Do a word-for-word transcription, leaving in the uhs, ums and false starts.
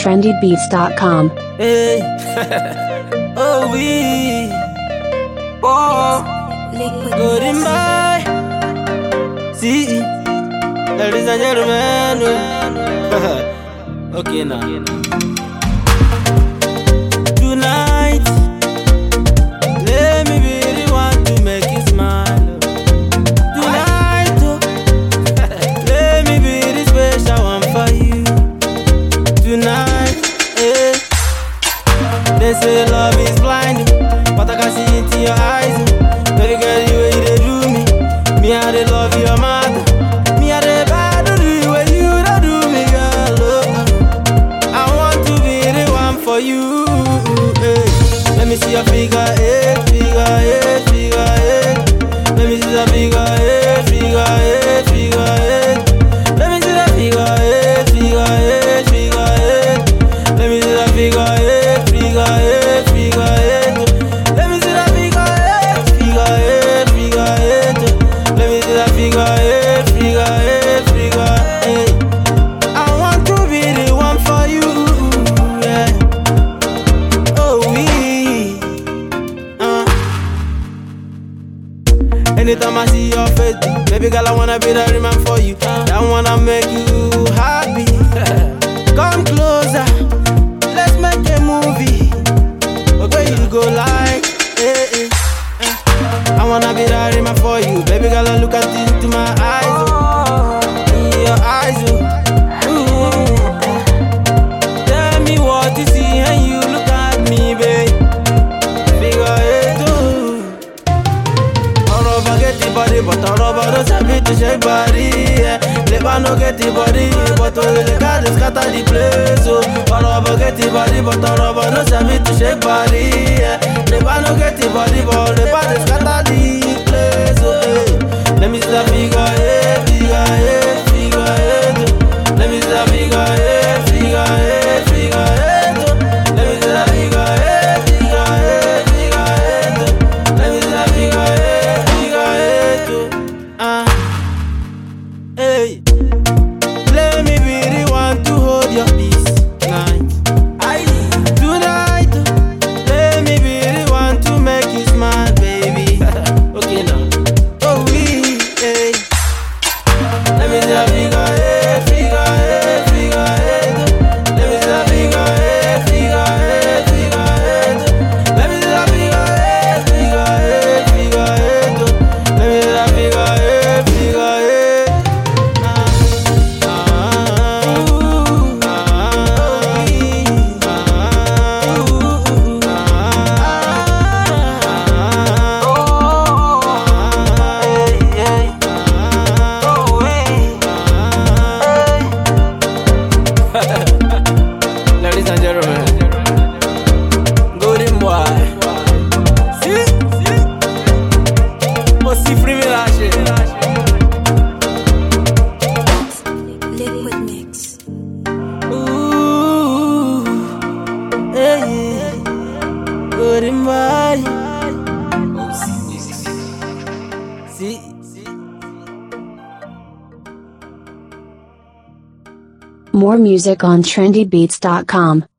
trendy beats dot com. Hey, oh we, oh, good in my, see, ladies and gentlemen, okay now, tonight, let me be the one to make you smile. Tonight, oh, let me be the special one for you. Tonight, eh. They say love is blind, but I can see into your eyes. Baby girl, the way they do me, me I they love your mother. Me I they bad do the way you don't do me, girl. Oh, I want to be the one for you. Eh. Let me see your figure eight, figure eight, figure eight. Let me see the figure eight, figure eight, figure eight. Let me see the figure eight, figure eight, figure eight. Let me see the figure eight, figure eight, figure eight. Let me see the figure eight, figure eight, figure eight. Let me see the figure eight, figure eight, figure eight. I want to be the one for you, yeah. Oh we, uh. Anytime I see your face, baby girl, I wanna be the man for you. I wanna make you happy. Come closer, let's make a movie. Okay, you go like, eh, eh, eh. I wanna be the man for you, baby girl. I look at into my eyes, oh, in your eyes, oh. Ooh. Tell me what you see and you look at me, babe. Figure eight, oh. All over get the body, but all over don't have it to shake body, yeah. Never no get the body, but all the guys scatter the place, oh. All over get the body, but all over don't have it to shake body, yeah. Never no get the body, but all the body scatter the place, oh. Hey. Let me see the figure eight, figure eight, figure eight. Let me see the figure eight, figure eight, figure eight. Let me see the figure eight, figure eight, figure eight. Let me see the figure eight, figure eight. Ah, hey. Let me be the one to hold your peace tonight. I tonight. Let me be the one to make you smile, baby. Okay now. Oh we, hey. Let me see the figure eight, figure eight, figure eight. Let me see the figure eight, figure eight, figure eight. Let me see the figure eight, figure eight, figure eight. Let me see the figure eight, figure eight. Ah, ah, ooh, ah, ladies and gentlemen, golden boy. See, see, oh, see, free me that shit. Liquid Mix. Ooh, hey, golden boy. See, see. More music on trendy beats dot com.